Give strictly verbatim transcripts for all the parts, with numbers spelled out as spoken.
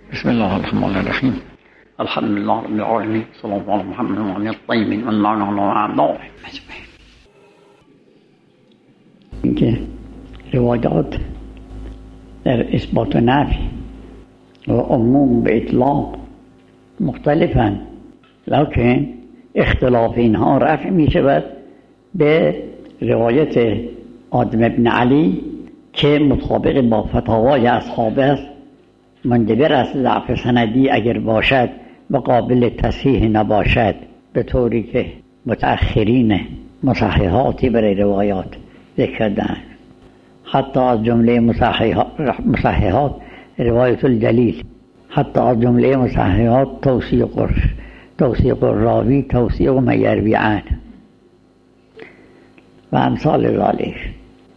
بسم الله الرحمن الرحیم. الحمد لله رب العالمین، صلی الله علی محمد و علی الطیبین و المعنى اعضاء. اینکه روایات در اثبات و نفی و عموم به اطلاق مختلفند، لکن اختلاف اینها رفع می شود به روایت آدم ابن علی که مطابق با فتاوای اصحاب است، منجبر است ضعف سندی اگر باشد و قابل تصحیح نباشد، به طوری که متأخرین مصححاتی برای روایات ذکر کردند. حتی از جمله مصححات روایت الجلیل، حتی از جمله مصححات توثیق توثیق الراوی، توثیق ما یروی عنه و امثال ذالک،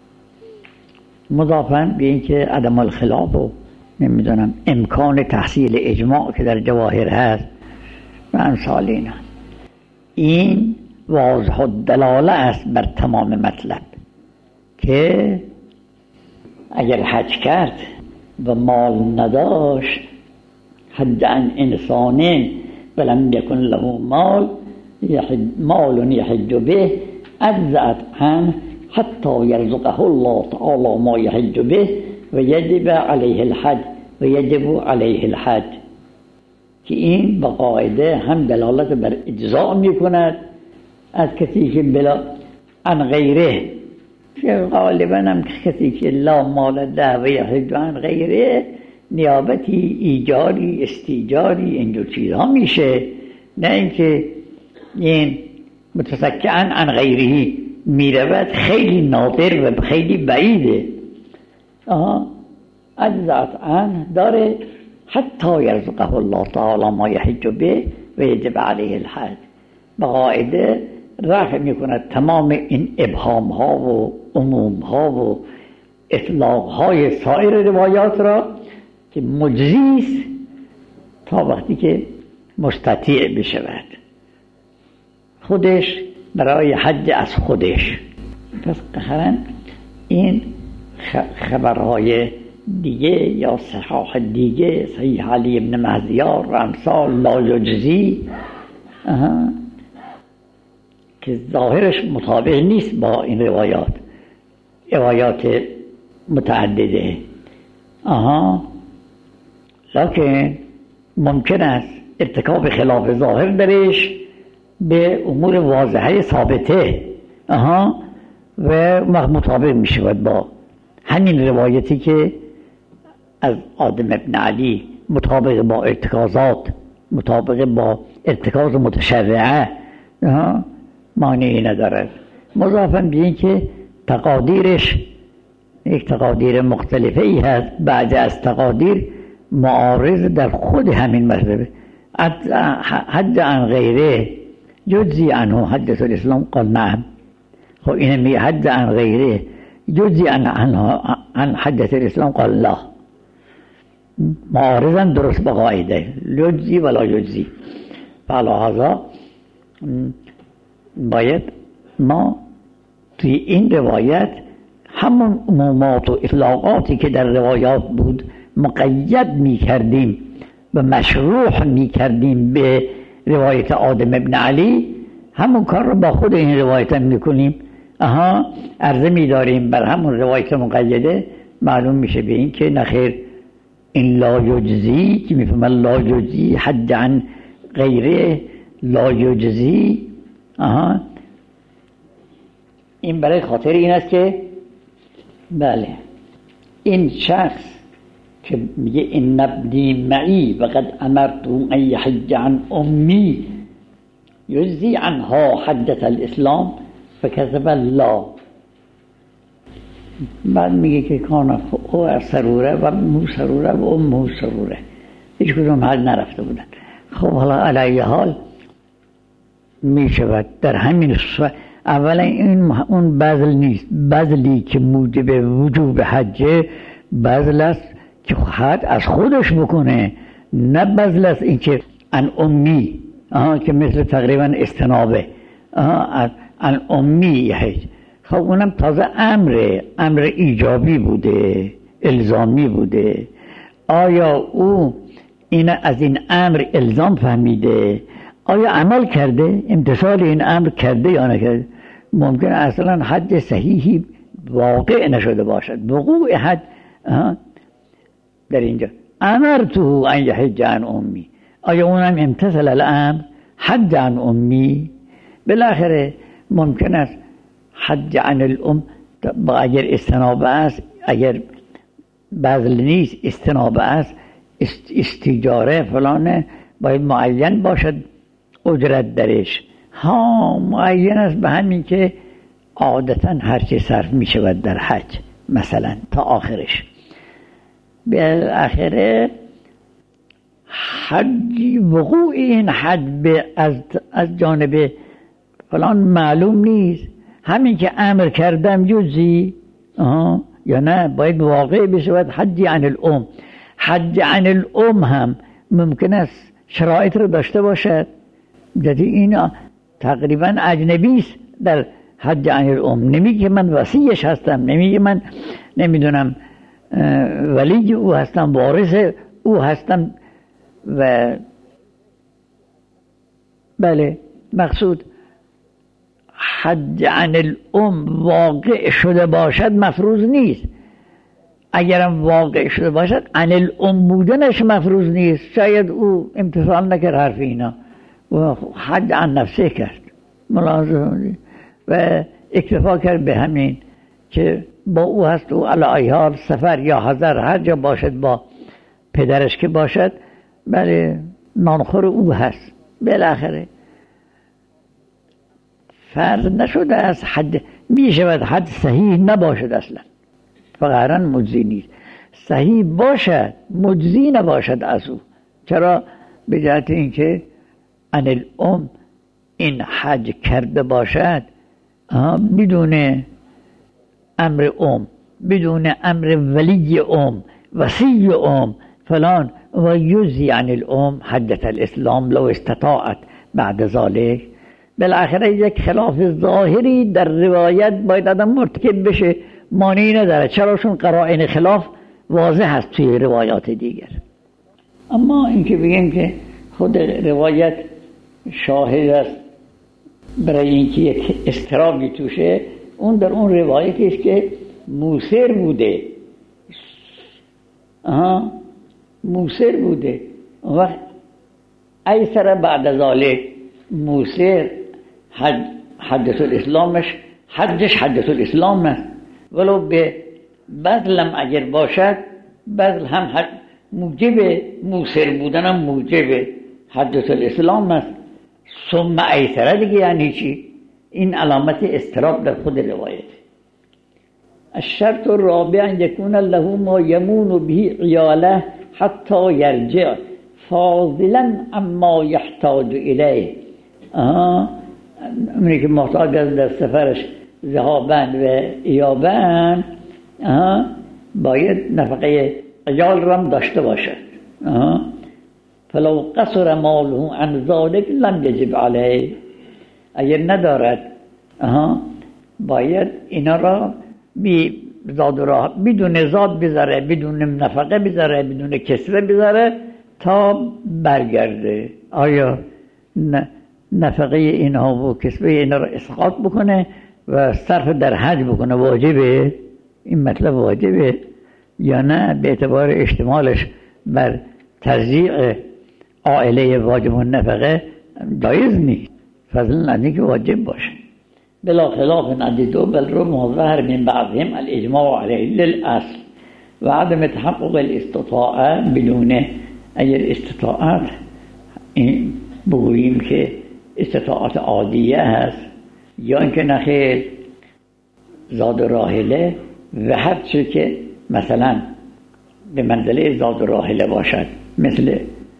مضافاً به اینکه عدم الخلاف و نمیدونم امکان تحصیل اجماع که در جواهر هست و امثال اینا. این واضح الدلاله است بر تمام مطلب که اگر حج کرد و مال نداشت، حج عن انسان ولم یکن له مال مال یحج به اجزأت عنه حتی یرزقه الله تعالی ما یحج به و یجب علیه الحج و یجب علیه الحج، که این با قاعده هم دلالت بر اجزاء می کند از کسی که بلا عن غیره، که غالبا هم کسی که لا مال له و یحج عن غیره نیابتی ایجاری استیجاری اینجور چیزها میشه، نه اینکه این متسکعا عن غیره می رود، خیلی نادر و خیلی بعیده. آها اجزأت عنه داره حتی یرزقه الله تعالی ما یحج به و یجب علیه الحج، به قاعده رفع می کند تمام این ابهام ها و عموم ها و اطلاق های سایر روایات را که مجزیست تا وقتی که مستطیع بشود خودش برای حج از خودش. پس قهرن این خبرهای دیگه یا صحاح دیگه، صحیح علی ابن مهدیار و امثال لا یجزی که ظاهرش مطابق نیست با این روایات روایات متعدده، آها لکن ممکن است ارتکاب خلاف ظاهر درش به امور واضحه ثابته، آها و مطابق می شود با همین روایتی که از آدم ابن علی مطابق با ارتکازات، مطابق با ارتکاز متشرعه مانعی ندارد. مضافاً به این که تقادیرش یک تقادیر مختلفه ای هست، بعد از تقادیر معارض در خود همین مطلب. حج عن غیره یجزی عنه حجة الاسلام قال نعم. خب این میگه حج عن غیره یجزی عن عن حجة الاسلام قال لا، معارضا درست با قاعده یجزی ولا یجزی. فلهذا باید ما توی این روایت همون عمومات و اطلاقاتی که در روایات بود مقید می کردیم و مشروح می کردیم به روایت آدم ابن علی، همون کار رو با خود این روایت هم می کنیم. آها عرضه می داریم بر همون روایت مقیده، معلوم میشه به این که نخیر این لا یجزی که می فهمن لا یجزی حج عن غیره لا یجزی، آها این برای خاطر این است که بله این شخص که میگه این نبدی معی و قد امرت ان یحج عن امی یجزی عنها حجة الاسلام فکذب لا، بعد میگه که کان او سروره و مو سروره و امه سروره، هیچ کدوم حج نرفته بودن. خب حالا علی حال میشود در همین صورت اولا این اون بذل نیست، بذلی که موجب وجوب حجه بذل است که حد از خودش بکنه، نه بذل است این که ان امی، آها که مثل تقریبا استنابه، آها ان امی حج. خب اونم تازه امره امر ایجابی بوده، الزامی بوده. آیا او این از این امر الزام فهمیده، آیا عمل کرده، امتثال این امر کرده یا نکرده؟ ممکن اصلا حج صحیحی واقع نشده باشد. وقوع حج در اینجا امرته ان یحج عن امی، آیا اونم امتثل الامر حج عن امی؟ بالاخره ممکن است حج عن الام اگر استنابه است، اگر بذل نیست استنابه است، استیجاره فلانه، باید معین باشد اجرت درش. ها معین است به همین که عادتا هرچی صرف می شود در حج مثلا تا آخرش. بالاخره حج وقوع این حج از از جانب فلان معلوم نیست، همین که امر کردم جزی آه یا نه باید واقع بشود حج عن الام. حج عن الام هم ممکن است شرایط رو داشته باشد، جدی اینا تقریبا اجنبی است در حج عن الام. نمیگه من وصیش هستم، نمیگه من نمیدونم ولی او هستم، وارث او هستم، و بله مقصود حج عن الام واقع شده باشد مفروض نیست. اگرم واقع شده باشد عن الام بودنش مفروض نیست، شاید او امتثال نکرد حرف اینا و حج عن نفسه کرد ملاحظه و اکتفا کرد به همین که با او هست و علی ای حال سفر یا حضر هر جا باشد با پدرش که باشد بله نانخور او هست. بالاخره فرض نشده از حج می شود حج صحیح نباشد اصلا، فقط مجزی نیست، صحیح باشد مجزی نباشد از او. چرا؟ به جهت اینکه عن الام این حج کرده باشد بدون امر ام، بدون امر ولی ام، وصی ام فلان، و یجزی عن الام حجة الاسلام لو استطاعت بعد ذلك. بالاخره یک خلاف ظاهری در روایت باید آدم مرتکب بشه، مانعی نداره. چرا؟ چون قرائن خلاف واضح هست توی روایات دیگر. اما اینکه بگیم که خود روایت شاهد است برای اینکه یک اضطرابی توشه، اون در اون روایتی است که موسر بوده، آها موسر بوده و ایسر بعد ذالک موسر حج حجت الاسلامش حجش حجت الاسلام است، ولو به بذلم اگر باشد بذل هم حج موجب موسر بودن هم موجب حجت الاسلام است. ثم ایسر دیگه یعنی چی؟ این علامت اضطراب در خود روایت. الشرط الرابع ان یکون له ما یمون به عیاله حتی یرجع فاضلا اما یحتاج الیه. آها اونی که محتاج از در سفرش ذهابن و ایابن آها باید نفقه عیال رم داشته باشد. آها فلو قصر ماله عن ذلك لم یجب علیه، اگر ندارد آها باید اینا را بی زاد و راه بدون زاد بذاره، بدون نفقه بذاره، بدون کسره بذاره تا برگرده. آیا نفقه اینها و کسره اینا را اسقاط بکنه و صرف در حج بکنه واجبه؟ این مطلب واجبه یا نه به اعتبار اشتمالش بر تضییع عائله واجب و نفقه جایز نیست، فضلا از اینکه واجب باشه. بلا خلاف عدیدو بل رو مظهر من بعضهم الاجماع علیه للاصل و عدم تحقق الاستطاعه بدون اگر استطاعت بگوییم که استطاعت عادیه هست یا اینکه نخیر زاد و راحله و هر چی که مثلا به منزله زاد و راحله باشد مثل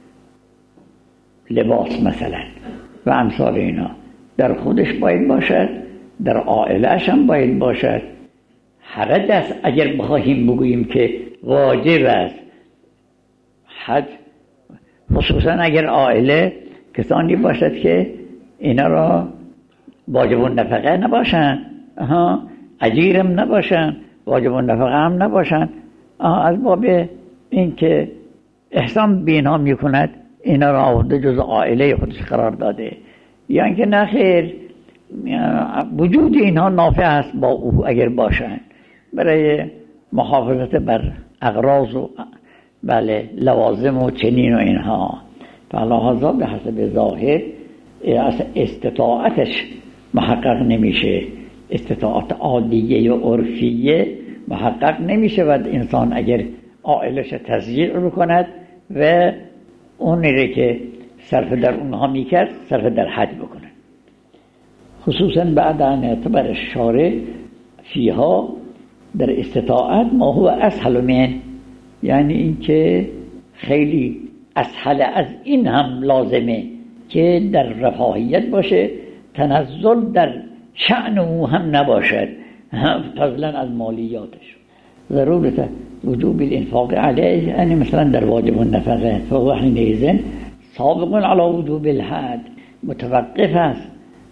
لباس مثلا و امثال اینا در خودش باید باشد، در عائله‌اش هم باید باشد. حرج است اگر بخواهیم بگوییم که واجب است حج، خصوصا اگر عائله کسانی باشد که اینا را واجب النفقه نباشن، ها اجیرم نباشن، واجب النفقه هم نباشن، از باب این که احسان به اینها میکند، اینا را آورده جز عائله خودش قرار داده، یا اینکه نه خیر وجود اینها نافع است با او اگر باشند برای محافظت بر اغراض و بله لوازم و چنین و اینها. فلحاظا به حسب ظاهر استطاعتش محقق نمیشه، استطاعت عادیه و عرفیه محقق نمیشه و انسان اگر عائلش تضییع بکند و اونی که صرف در اونها میکرد صرف در حج بکنه. خصوصا بعد ان اعتبر الشارع فیها در استطاعت ما هو اسهل من، یعنی اینکه خیلی اسهل از این هم لازمه که در رفاهیت باشه، تنزل در شأن او هم نباشد فضلا از مالیاتش. ضرورت وجوب الانفاق علیه، یعنی مثلا در واجب النفقه فهو حینئذ سابق علی وجوب الحد، متوقف است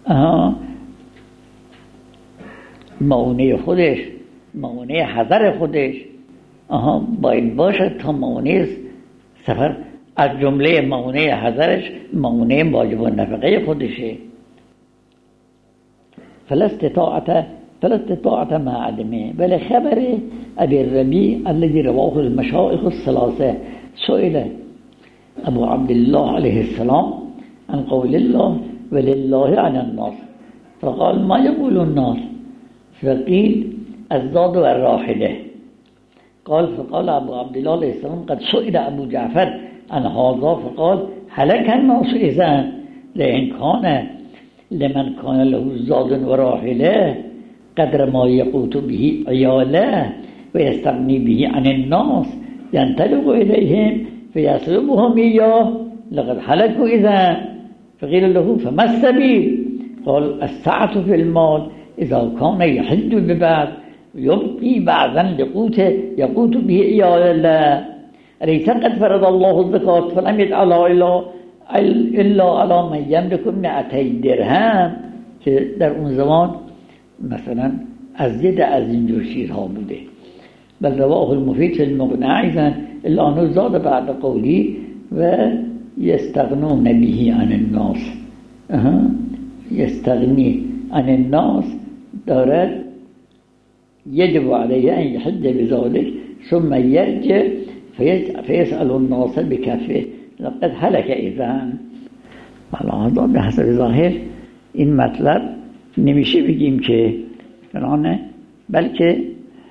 معونه خودش، معونه حضر خودش آها باید باشد تا معونه سفر از جمله معونه حضرش معونه واجب النفقه خودشه. فلا استطاعت فلا استطاعت مع عدمه. بل خبر ابي الربيع الذي رواه المشائخ الثلاثه سئل ابو عبد الله عليه السلام عن قول الله ولله عن الناس فقال ما يقول الناس؟ فقيل الزاد والراحله. قال فقال ابو عبد الله عليه السلام قد سئل ابو جعفر عن هذا فقال هلك الناس اذا لئن كان لمن كان له زاد وراحله قدر ما يقوت به عياله ويستغني به عن الناس ينطلق إليهم فيسلبهم إياه لقد هلكوا إذا. فقيل له فما السبيل؟ قال السعة في المال إذا كان يحد ببعض يبقي بعضا لقوته يقوت به عياله. أليس قد فرض الله الزكاة فلم يجعلها إلا الا على من يملك مئتي درهم، که در اون زمان مثلا از ید از اینجور چیزها بوده. بل رواه المفید فی المقنع ایضا الا انه زاد بعد قولی و یستغنون به عن الناس. یستغنی عن الناس دارد یجب علیه ان یحج بذلك ثم یرجع فیسأل الناس بکفه لقد هلك اذن. حالا به حسب ظاهر این مطلب نمیشه بگیم که فلانه، بلکه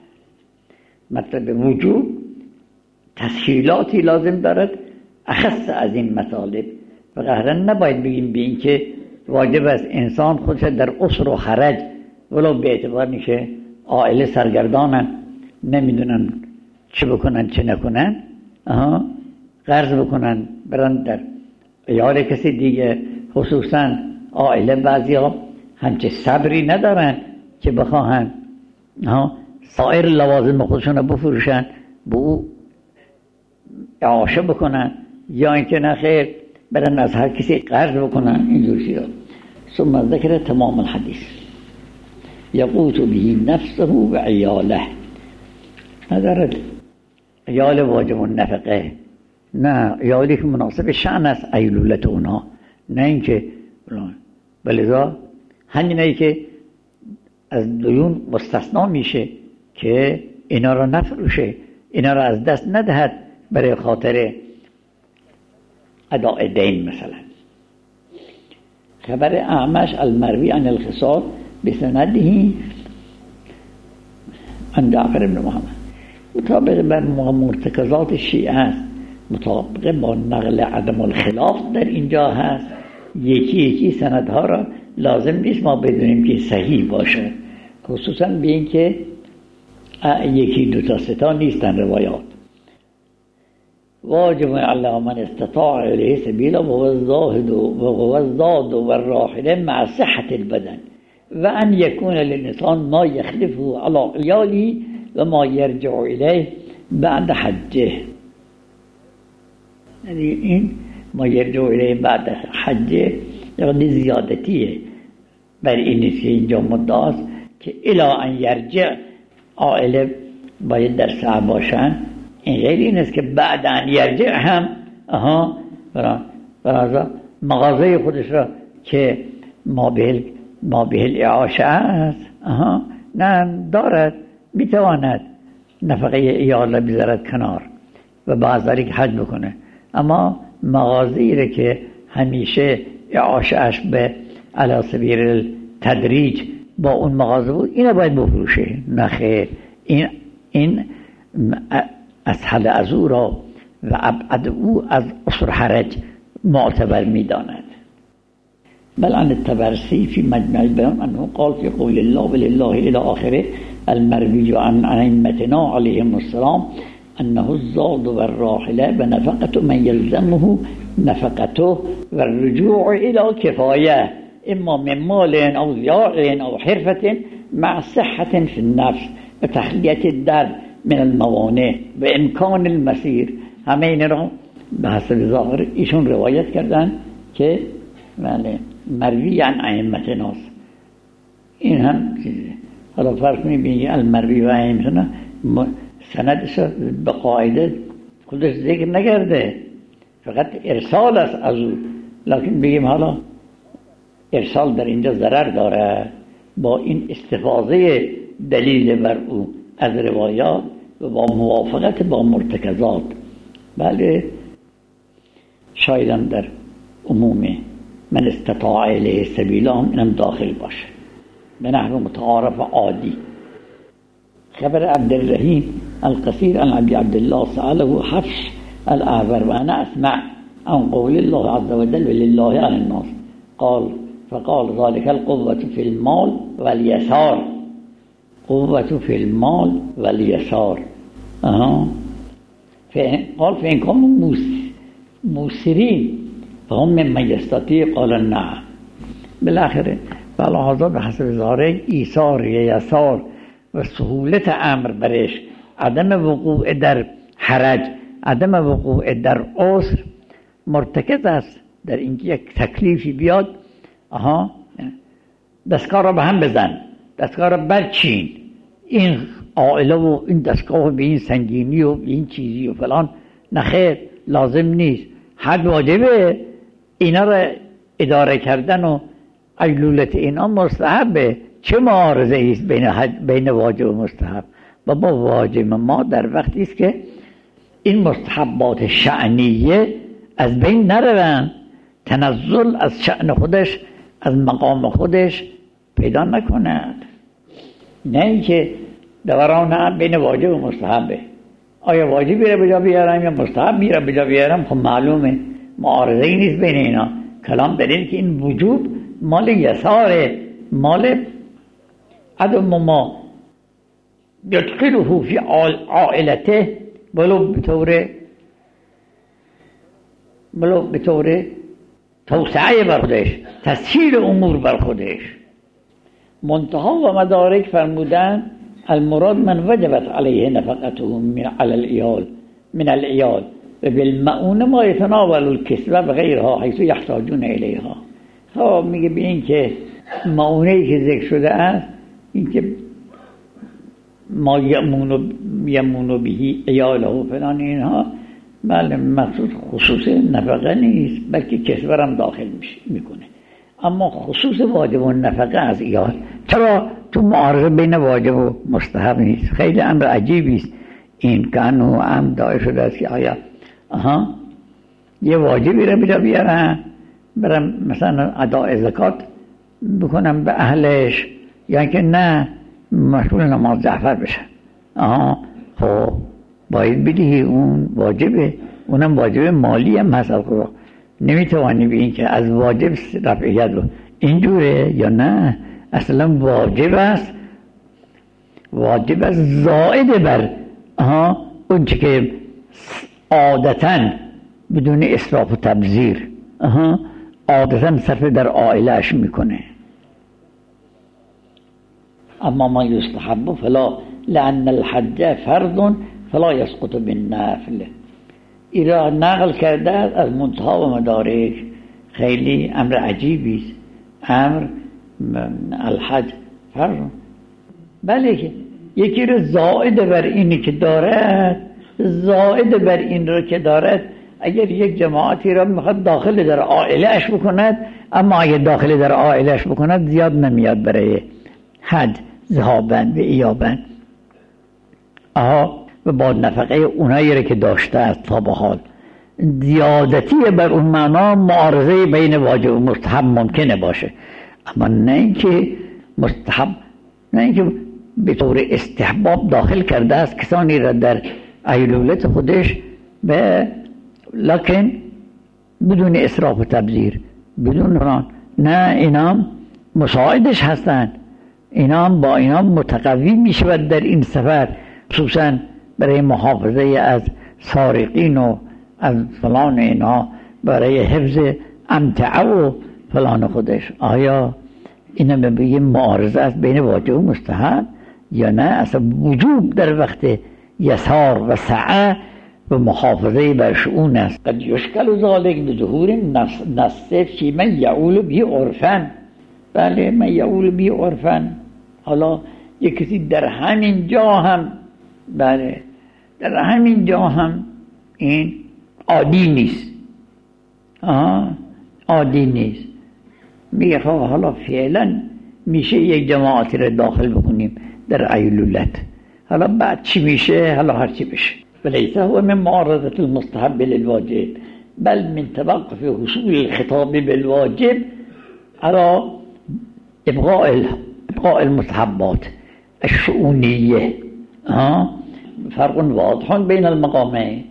مطلب وجوب تسهیلاتی لازم دارد اخص از این مطالب و قهرا نباید بگیم به این که واجب است انسان خودش در اسر و خرج ولو به اعتبار که عائله سرگردانن نمیدونن چه بکنن چه نکنن آها قرض بکنن برن در یار کسی دیگه، خصوصا عائله بعضی ها همچه صبری ندارن که بخواهن سایر لوازم خودشون رو بفروشن به او اعاشه بکنن یا اینکه نخیر برن از هر کسی قرض بکنن اینجور چیزا. ثم ذکر تمام الحدیث یقوت به نفسه و عیاله، ندارد عیال واجب النفقه، نه عیالی که مناسب شأن است ایلولت اونها، نه اینکه بلذا همینایی که از دیون مستثنا میشه که اینا را نفروشه، اینا را از دست ندهد برای خاطر اداء دین. مثلا خبر اعمش المروی عن الخصال بسنده عن جعفر بن محمد مطابق بر مرتکزات شیعه است، مطابق با نقل عدم الخلاف در اینجا هست. یکی یکی سندها را لازم نیست ما بدونیم که صحیح باشه، خصوصا به این که یکی دو تا سه تا نیستن روایات. واجب علی من استطاع الیه سبیلا و هو الزاهد و هو الزاد و الراحله مع صحة البدن و ان یکون للانسان ما یخلفه علی عیالی و ما یرجع الیه بعد حجه. یعنی این ما یرجع الیه بعد حجه یعنی زیادتیه بر این نیست که اینجا مدعاست که الی ان یرجع عائله باید در سعی باشن این غیر این است که بعداً یرجع هم آها برای مغازه خودش را که ما به ما به الاعاشه است آها نه دارد، میتواند نفقه ایال را بذارد کنار و بعد ذلك حج بکنه، اما مغازه‌ای را که همیشه اعاشه اش به علی سبیل التدریج با اون مغازه بود، اینو باید بفروشه. نه خیر، این این اسهل از او را و ابعد او از عسر حرج معتبر میداند. بل عن الطبرسی فی مجمع البیان انه قال فی قول الله ولله الى آخره المروی عن ائمتنا علیهم السلام انه الزاد والراحله بنفقة من يلزمه نفقته والرجوع الى كفایه اما من مال او ضیاع او حرفة مع صحة في النفس و تخلیة الدرب من الموانع و امکان المسیر. همه این را به حسب ظاهر ایشون روایت کردن که بله مروی عن ائمتنا، این هم چیزه. حالا فرق می‌بینی المروی و ائمتنا سندش به قاعده خودش ذکر نکرده، فقط ارسال است از او، لکن بگیم حالا ارسال در اینجا ضرر داره با این استفاده دلیل بر او از روایات و با موافقت با مرتکزات. بله شایدم در عموم من استطاع الیه سبیلا هم اینم داخل باشه به نحو متعارف عادی. خبر عبدالرحیم القصیر عن ابي عبد الله سأله حفص الاعور وانا اسمع عن قول الله عز وجل ولله على الناس قال فقال ذلك القوة في المال واليسار، قوة في المال واليسار اها قال فإن كانوا موسرين فهم ممن يستطيع قال نعم. بالاخره فالحاضر به حسب ظاهر ایثار یا یسار و سهولت امر برش، عدم وقوع در حرج، عدم وقوع در عسر مرتکز است در اینکه یک تکلیفی بیاد آها دستگاه را به هم بزن، دستگاه را برچین، این عائله و این دستگاه به این سنگینی و این چیزی و فلان، نخیر لازم نیست. حد واجبه، اینا را اداره کردن و ایلولت اینا مستحبه. چه معارضه است بین بین واجب و مستحب؟ بابا واجب ما در وقتی است که این مستحبات شأنیه از بین نروند، تنزل از شأن خودش از مقام خودش پیدا نکند. نه اینکه دوران بین واجب و مستحبه، آیا واجب میره بجا بیارم یا مستحب میره بجا بیارم؟ خب معلومه معارضه ای نیست بین اینا. کلام در این که این وجوب مال یساره، مال عدم ما یدخله فی عائلته ولو بطور ولو بطور توسعه بر خودش، تسهیل امور بر خودش. منتها و مدارک فرمودن المراد من وجبت علیه نفقته من علی العیال من العیال و بالمعونه ما یتناول الکسوه و غیرها حیث یحتاجون الیها. خب میگه به این که معونه که ذکر شده است، این که ما یمونو یمونو بهی عیاله و فلان اینها، بله مقصود خصوص نفقه نیست بلکه کسوه هم داخل میکنه. اما خصوص واجب و نفقه از ایال چرا تو معارضه بین واجب و مستحب نیست؟ خیلی امر عجیبی است این که انو هم داعی شده است که آیا آها یه واجبی رو بجا بیارم برم مثلا اداء زکات بکنم به اهلش، یا که نه مشغول نماز جعفر بشن. آها خب باید بدهی، اون واجبه، اونم واجب مالی هم هست. خدا نمیتوانی به این که از واجب رفعیت رو اینجوره یا نه، اصلا واجب است، واجب است زائد بر آها اون چه که عادتاً بدون اسراف و تبذیر آها عادتاً صرف در عائله‌اش میکنه. اما ما یستحب فلا لأن الحج فرض فلا يسقط بالنفل. ایرا نقل کرده از منتها و مدارک. خیلی امر عجیبی است. امر الحج فرض، بله که یکی رو زائد بر اینی که دارد زائد بر این رو که دارد، اگر یک جماعتی را میخواد داخل در عائله‌اش بکند، اما اگر داخل در عائله‌اش بکند زیاد نمیاد برای حد ذهابن و ایابن. آها و با نفقه اونایی را که داشته است تا به حال، زیادتی بر اون معنا معارضه بین واجب و مستحب ممکنه باشه، اما نه اینکه مستحب، نه اینکه به طور استحباب داخل کرده است کسانی را در ایلولت خودش، به لکن بدون اسراف و تبذیر، بدون ران. نه، اینا مساعدش هستند، اینا با اینا متقوی می شود در این سفر، خصوصا برای محافظه از سارقین و از فلان اینا، برای حفظ امتعه و فلان خودش. آیا اینا بگیم معارضه است بین واجب و مستحب یا نه؟ اصلا وجوب در وقت یسار و سعه و محافظه بر شؤون است. قد یشکل ذالک بظهور نص فی من یعول بی عرفن. بله، من یعول بی عرفن. حالا یک کسی در همین جا هم، بله در همین جا هم این عادی نیست، آه عادی نیست. میگه خب حالا فعلا میشه یک جماعتی رو داخل بکنیم در ایلولت، حالا بعد چی میشه؟ حالا هر چی بشه. ولیس هو من معارضة المستحب للواجب بل من توقف حصول الخطاب بالواجب على ابقاء ابقاء المستحبات الشؤونية. ها فرق واضح بين المقامين.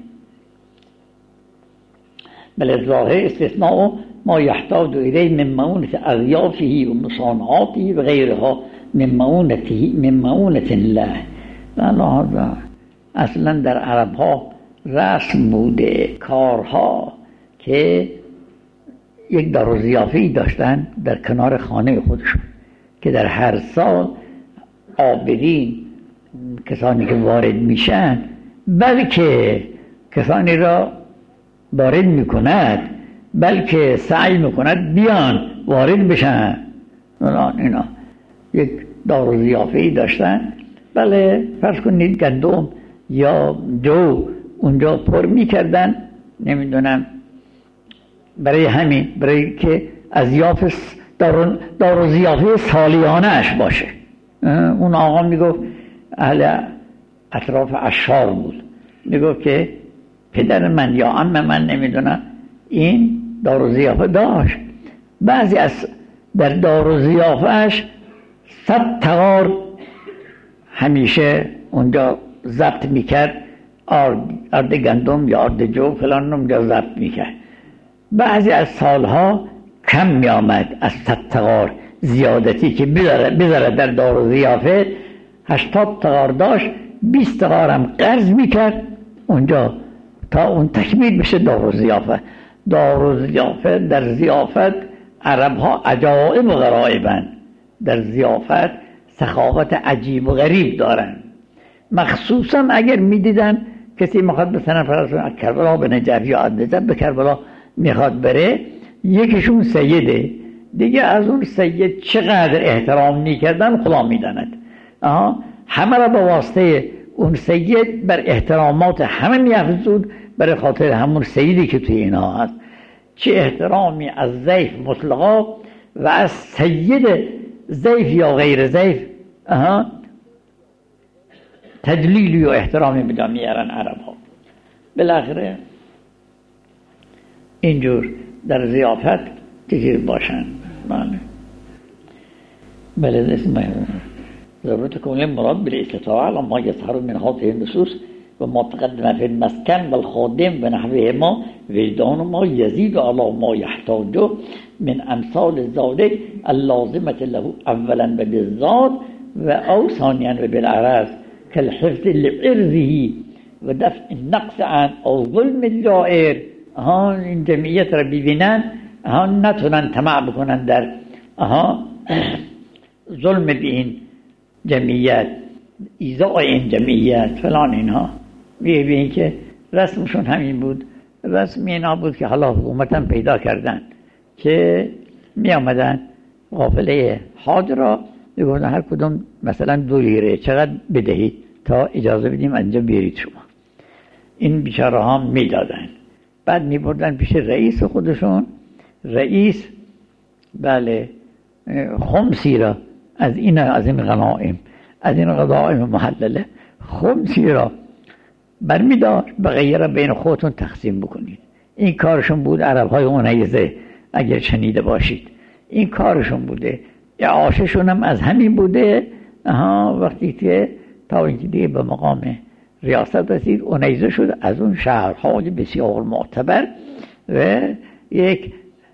بل الظاهر استثناء ما يحتاج إليه من مؤونة أضيافه ومصانعاته وغيرها من مؤونته من مؤونة الله. هذا اصلا در عرب ها رسم بوده کارها که یک دار و ضیافه‌ای داشتن در کنار خانه خودشون که در هر سال عابرین، کسانی که وارد میشن، بلکه کسانی را وارد میکند، بلکه سعی میکند بیان وارد بشن، اینا یک دار و ضیافه‌ای داشتن. بله فرض کنید گندم یا جو اونجا پر میکردن، نمیدونم برای همین، برای که اضیاف دار و ضیافه سالیانه اش باشه. اون آقا میگفت اهل اطراف اشار بود، میگفت که پدر من یا عم من نمیدونم این دار و ضیافه داشت، بعضی از در دار و ضیافهش صد تغار همیشه اونجا ضبط میکرد، آرد گندم یا آرد جو فلان اونجا ضبط میکرد. بعضی از سالها کم میامد از صد تغار زیادتی که بذاره در دار و ضیافه، هشتاد تغار داشت، بیست تغار هم قرض میکرد اونجا تا اون تکمیل بشه دار و ضیافه. دار و ضیافه در ضیافت عرب ها عجائب و غرایبن، در ضیافت سخاوت عجیب و غریب دارن. مخصوصا اگر میدیدن کسی میخواد مثلا فرض کربلا به نجف یا از نجف به کربلا میخواد بره، یکیشون سیده دیگه، از اون سید چقدر احترام میکردن خدا میداند. همه را به واسطه اون سید بر احترامات همه میافزود، برای خاطر همون سیدی که توی اینها هست. چه احترامی از ضیف مطلقا و از سید ضیف یا غیر ضیف تدلیلی و احترامی بدا میارن عرب ها. بالاخره اینجور در ضیافت چیز باشن. بله بله اسم ضرورت کامل مراد بالاستطاعه على ما يظهر من هذه النصوص و ما تقدم في المسكن والخادم و نحوهما وجدان ما يزيد على ما يحتاج من امثال ذلك اللازمة له اولا بالذات و او ثانيا بالعرض كالحفظ لعرضه و دفع النقص عن او ظلم الجائر. ها این جمعیت را ببینن، ها نتونن طمع بکنن در ها ظلم به این جمعیت، ایذاء این جمعیت فلان اینها. میبینی که رسمشون همین بود، رسم اینا بود که حالا حکومت هم پیدا کردن که می آمدن قافله حاج را میگفتن هر کدوم مثلا دو لیره چقدر بدهید تا اجازه بدیم اینجا بیارید شما. این بیچاره ها میدادن. بعد میبردن پیش رئیس خودشون، رئیس بله خمسی را از این از این غنائم از این غنائم محلله خمسی را برمیدار بقیه را بین خودتون تقسیم بکنید. این کارشون بود. عرب های اونیزه اگر شنیده باشید این کارشون بوده. اعاششون هم از همین بوده. آها وقتی که تا اینکه دیگه به مقام ریاست رسید اونیزه شد از اون شهرهای بسیار معتبر و یک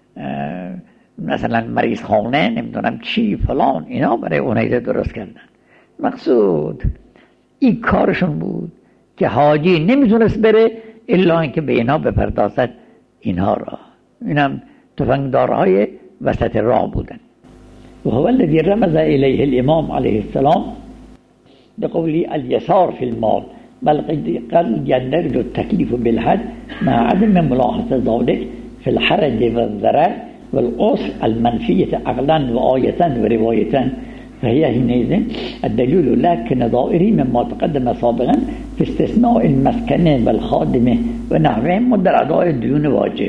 مثلا مریض خانه نمیدونم چی فلان اینا برای اونیزه درست کردن. مقصود این کارشون بود که حاجی نمیتونست بره الا اینکه به اینا بپردازد اینها را. اینم تفنگدارهای وسط راه بودن. و هو الذي رمز الیه الامام علیه السلام بقوله اليسار في المال بل قد يندرج التكليف بالحد مع عدم ملاحظة ذلك في الحرج والضرر والأصل المنفية عقلا وآية ورواية فهي حينئذ الدليل لك كنظائره مما تقدم سابقا في استثناء المسكن والخادم ونحوهم و در اداء دیون واجب.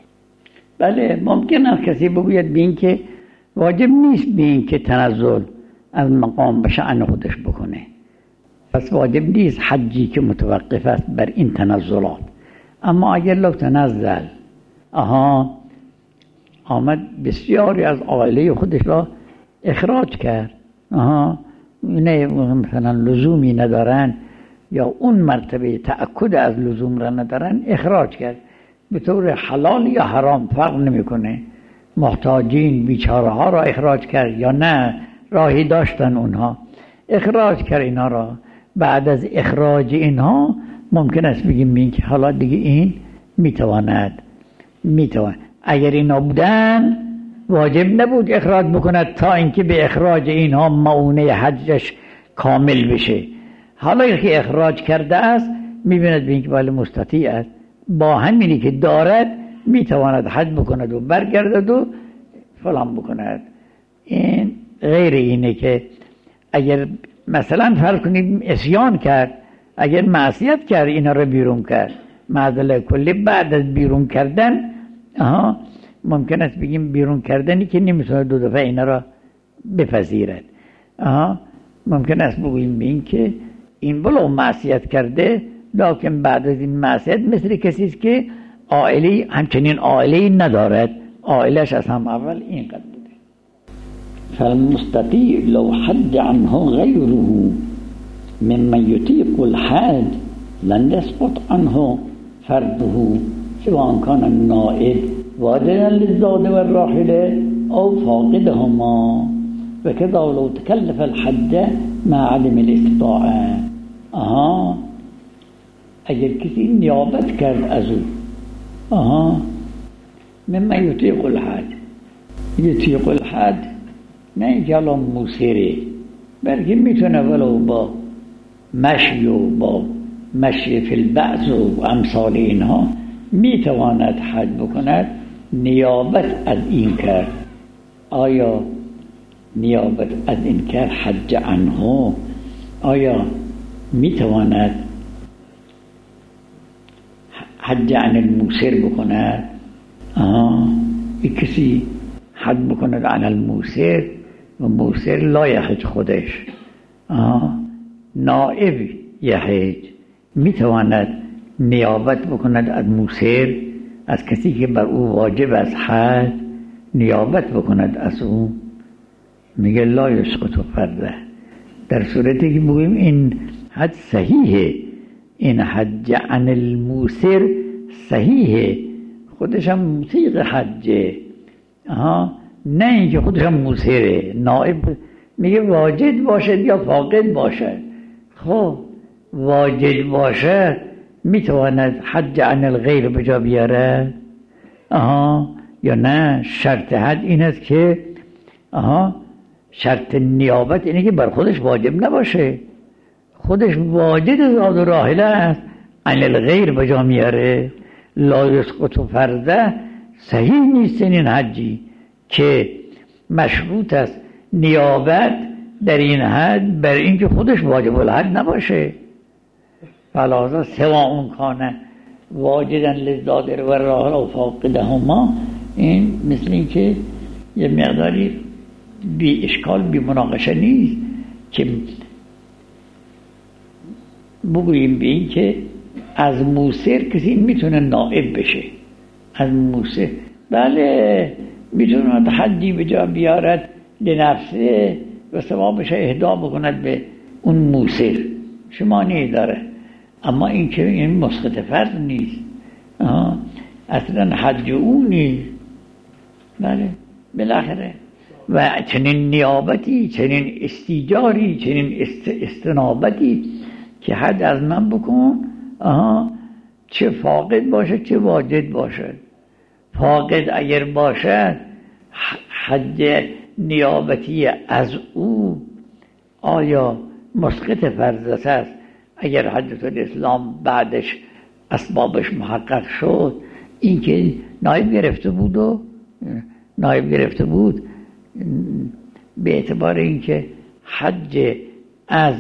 بله ممکن است کسی بگوید بین که واجب نیست بین که تنزل از مقام به شأن خودش بکنه، پس واجب نیست حجی که متوقف است بر این تنزلات. اما اگر لو تنزل آها آمد بسیاری از عائله خودش را اخراج کرد، آها نه مثلا لزومی ندارن یا اون مرتبه تأکد از لزوم را ندارن، اخراج کرد به طور حلال یا حرام فرق نمیکنه. محتاجین بیچاره ها را اخراج کرد یا نه راهی داشتن اونها، اخراج کرد اینا را. بعد از اخراج اینها ممکن است بگیم این که حالا دیگه این میتواند میتواند اگر اینا بودن واجب نبود اخراج بکند تا اینکه به اخراج اینها معونه حجش کامل بشه. حالا که اخراج کرده است میبیند به اینکه بله مستطیع است، با همینی که دارد میتواند حج بکند و برگردد و فلان بکند. این غیر اینه که اگر مثلا فرض کنید اسیان کرد، اگر معصیت کرد اینا رو بیرون کرد معذله کلی، بعد از بیرون کردن آها ممکن است بگیم بیرون کردنی که نمیتونه دو دفعه اینا را بپذیرد. آها ممکن است بگیم این که این بلو معصیت کرده لیکن بعد از این معصیت مثل کسی است که عائله همچنین عائله ندارد، عائلش از هم اول اینقدر بوده. فالمستطیع لو حد عنه غیره ممن یطیق الحج لن يسقط عنه فرضه سواء كان النائب واجدا للزاد والراحله او فاقدهما وكذا لو تكلف الحج مع عدم الاستطاعه. آها اگر کسی نیابت کرد از او آها ممن یطیق الحج، یطیق الحج نه اینکه الان موسیره بلکه میتونه ولو با مشی و با مشی فی البعض و امثال اینها میتواند حج بکند. نیابت از این کرد، آیا نیابت از این کرد حج عنه آیا میتواند حج عن الموسر بکند؟ آه یک کسی حج بکند عن الموسر و موسر لا یحج خودش، آه نائب یحج میتواند نیابت بکند از موسر، از کسی که بر او واجب از حج نیابت بکند از او. میگه لا یسقط فرضه، در صورتی که بگیم این حج صحیحه، این حج عن الموسر صحیحه، خودش هم مطیق حجه، آها نه اینکه خودش هم موسره. نائب میگه واجد باشد یا فاقد باشد. خب واجد باشد میتواند حج عن الغیر بجا بیاره؟ آها یا نه؟ شرط حج این است که آها شرط نیابت اینه که بر خودش واجب نباشه، خودش واجد زاد و راحله است، عن الغیر بجا میاره. لا یسقط فرضه صحیح نیست این حجی که مشروط است نیابت در این حج بر اینکه خودش واجب الحج نباشه. فلازا سواء کان واجدا للزادر و راحل و فاقدهما، این مثل این که یه مقداری بی اشکال بی مناقشه نیست که بگوییم به این که از موسر کسی میتونه نائب بشه. از موسر بله میتونه حدی به جا بیارد لنفسه و ثوابش اهدا بکند به اون موسر، شما نیداره، اما این که این مسقط فرض نیست، آه. اصلا حج او نیست. بله بالاخره و چنین نیابتی، چنین استیجاری، چنین است استنابتی که حد از من بکن، آها، چه فاقد باشد چه واجد باشد. فاقد اگر باشد حد نیابتی از او آیا مسقط فرض است؟ اگر حجت الاسلام بعدش اسبابش محقق شد، این که نایب گرفته بود و نایب گرفته بود به اعتبار اینکه حج از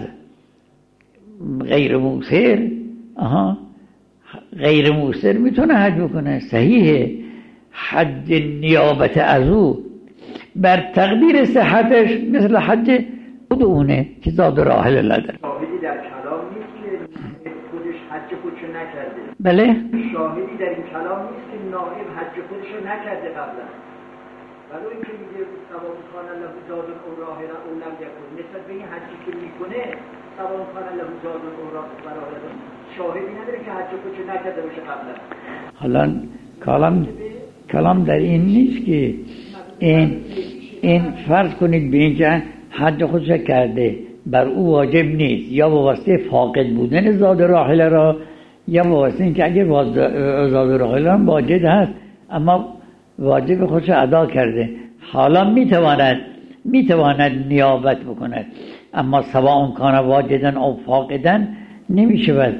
غیر موسر، آها، غیر موسر میتونه حج بکنه، صحیحه. حج نیابت از او بر تقدیر صحتش مثل حج خود اونه که زاد و راحل نداره. شاهدی در کلام نیست که خودش حج خودشو نکرده. بله؟ شاهدی در این کلام نیست که نائب حج خودشو نکرده قبلا. ولی این که میگه سواء کان له زاد و راحل او لم یکن، نسبت به این حجی که میکنه سواء کان له زاد و راحل، شاهدی نداره که حج خودشو نکرده باشه قبلا. حالا کلام کلام در این نیست که این این فرض کنید به اینکه حج خودش کرده بر او واجب نیست، یا به واسطه فاقد بودن زاد راحله را، یا به واسطه اینکه اگه زاد راحله را واجب هست اما واجب خودش ادا کرده، حالا میتواند میتواند نیابت بکند، اما سواء کان واجدا او فاقدا نمیشود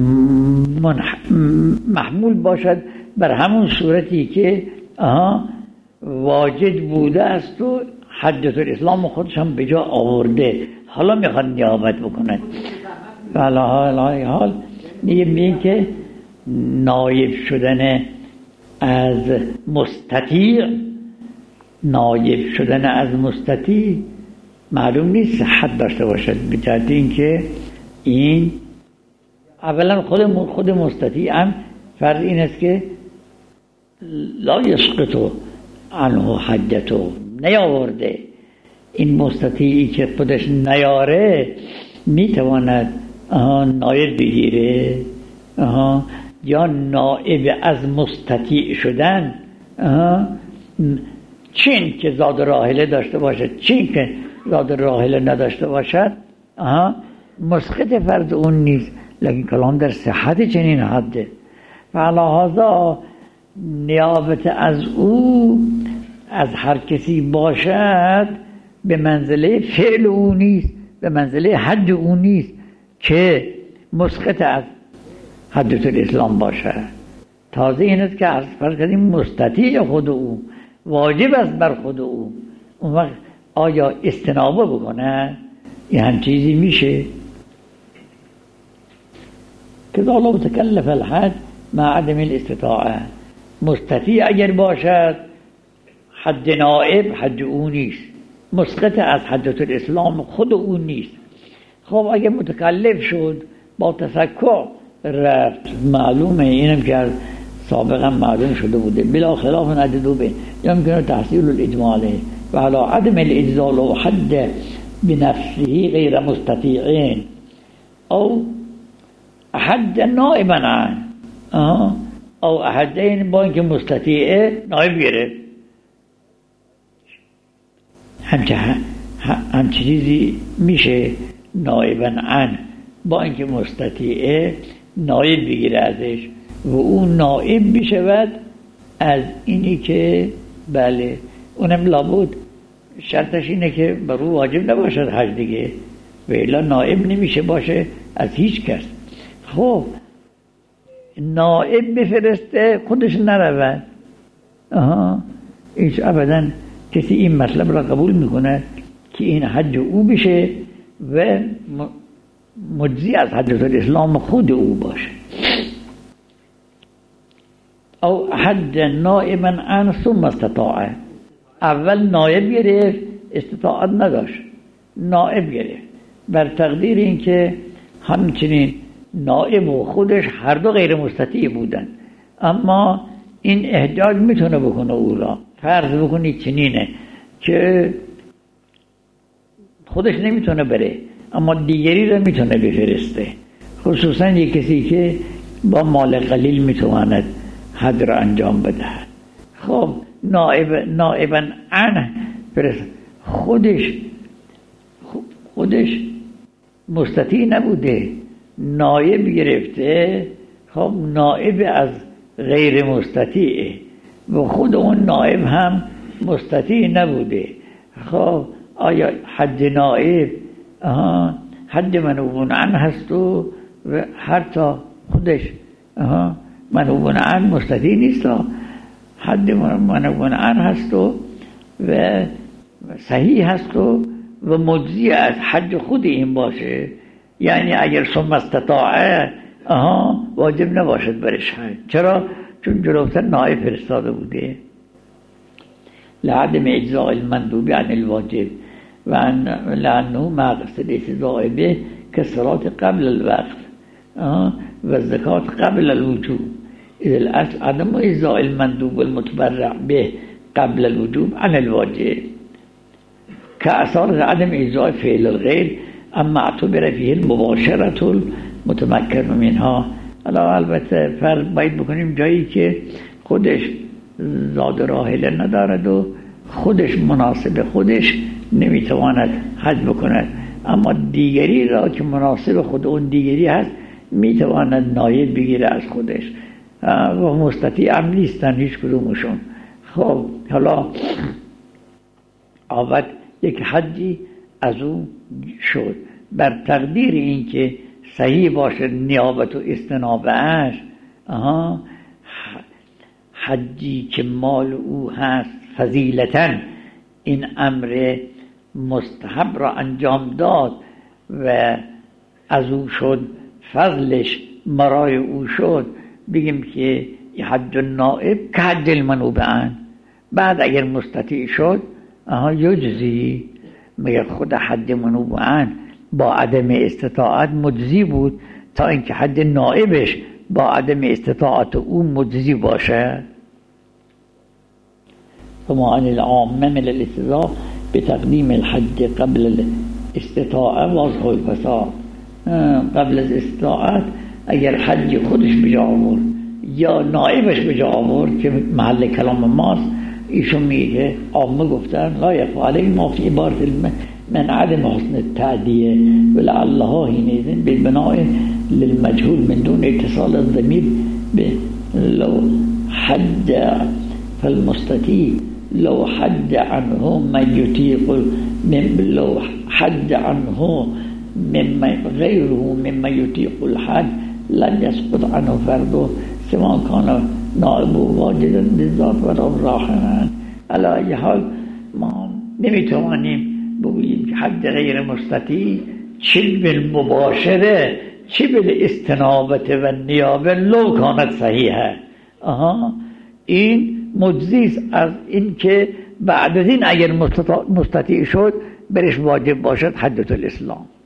محمول باشد بر همون صورتی که آها واجد بوده است و حجت الاسلام خودش هم به جا آورده، حالا میخواد نیابت بکند. حالا حال حال میگه که نایب شدن از مستطیع، نایب شدن از مستطیع معلوم نیست حد داشته باشد، به جهت اینکه این اولا خود خود مستطیع هم فرض این است که لا یسقط عنه حجتو، نیاورده. این مستطیعی که خودش نیاره میتواند نایب بگیره، آها، یا نائب از مستطیع شدن، چین که زاد راحله داشته باشد، چین که زاد راحله نداشته باشد، آها، مسقط فرض اون نیست، لیکن کلام در صحت چنین حده. فعلا نیابت از او از هر کسی باشد به منزله فعل او نیست، به منزله حج او نیست که مسقط از حجت الاسلام باشد. تازه این است که از فرض کردیم مستطیع خود او، واجب است بر خود او، اون وقت آیا استنابه بکنه؟ یه هم چیزی میشه که الله تکلف الحج مع عدم الاستطاعه. مستطیع اگر باشد حج نائب حج او نیست، مسقط از حجت الاسلام خود او نیست. خب اگر متکلف شد با تفکر رفت، معلومه، اینم که سابقا معلوم شده بوده، بلا خلاف ندیدو به یمکنه تحصیل الاجماع علیه و علی عدم الاجزال و حد بنفسه غیر مستطیعین او حد نائبا عن او احدین با اینکه مستطیعه نائب گرفت. همچه هم چیزی میشه نائبا عن با اینکه مستطیعه نائب بگیره ازش و اون نائب بشود از اینی که بله اونم لابد شرطش اینه که بر او واجب نباشد حج دیگه، و الا نائب نمیشه باشه از هیچ کس. خب نائب بفرسته خودش نرود، آها، هیچ ابدا کسی این مطلب را قبول میکنه که این حج او بشه و مجزی از حجة الاسلام خود او باشه. او حج نائبا عن ثم استطاعه، اول نائب گرفت استطاعت نداشت، نائب گرفت بر تقدیر اینکه همچنین نائب و خودش هر دو غیر مستطیع بودن، اما این احجاج میتونه بکنه او را. فرض بکنید چنینه که خودش نمیتونه بره اما دیگری را میتونه بفرسته، خصوصا یک کسی که با مال قلیل میتواند حج را انجام بدهد. خب نائب نائبا عنه فرست، خودش خودش مستطیع نبوده، نائب گرفته. خب نائب از غیر مستطیع و خود اون نائب هم مستطیع نبوده. خب آیا حج نائب آها حج منوب عنه هست و حتی خودش آها منوب عنه مستطیع نیست، حج منوب عنه هست و صحیح هست و و مجزی از حج خود این باشه. یعنی اگر ثم استطاعه آها واجب نباشد برش حج. چرا؟ چون جلوتر نائب فرستاده بوده. لعدم اجزاء المندوب عن الواجب و لانه مقصد استضاء به كالصلاة قبل الوقت و الزکات قبل الوجوب، اذا الاصل عدم اجزاء المندوب المتبرع به قبل الوجوب عن الواجب كأثار عدم اجزاء فعل الغير، اما اعتبر فيه المباشرة المتمكن منها. حالا البته فرض باید بکنیم جایی که خودش زاد راحله ندارد و خودش مناسب خودش نمیتواند حج بکند، اما دیگری را که مناسب خود اون دیگری هست میتواند نایب بگیره از خودش و مستطیع هم نیستن هیچ کدومشون. خب حالا آمد یک حجی از او شد، بر تقدیر این که صحیح باشد نیابت و استنابهش، آها حجی که مال او هست فضیلتاً این امر مستحب را انجام داد و از او شد فضلش مرای او شد، بگیم که حج النائب که حج المنوب عنه. بعد اگر مستطیع شد آها یجزی، مگر خود حج منوب عنه با عدم استطاعت مجزی بود تا اینکه حج نائبش با عدم استطاعت او مجزی باشه. فما عن العامة من الاستطاعة بتقديم الحج قبل الاستطاعة واضح الفساد. قبل از استطاعت اگر حج خودش بجا آورد یا نائبش بجا آورد که محل کلام ماست، ایشون میگه عامه گفتن لا يخفى عليه ما في عبارة من عدم حسن التعدیه ولعلها حينئذ بالبناء للمجهول من دون اتصال الضمير لو حج فالمستطيع لو حج عنه ما يطيق لو حج عنه مما غيره مما يطيق الحج لن يسقط عنه فرضه سواء كان نائب واجدا بالذات ولو راحلا. على أي حال ما نمیتوانیم بگوییم که حج غیر مستطیع چه بالمباشره چه بالاستنابت و نیابه لو کانت صحیحه. آها این مجزیست از این که بعد از این اگر مستطیع شد برش واجب باشد حجة الاسلام.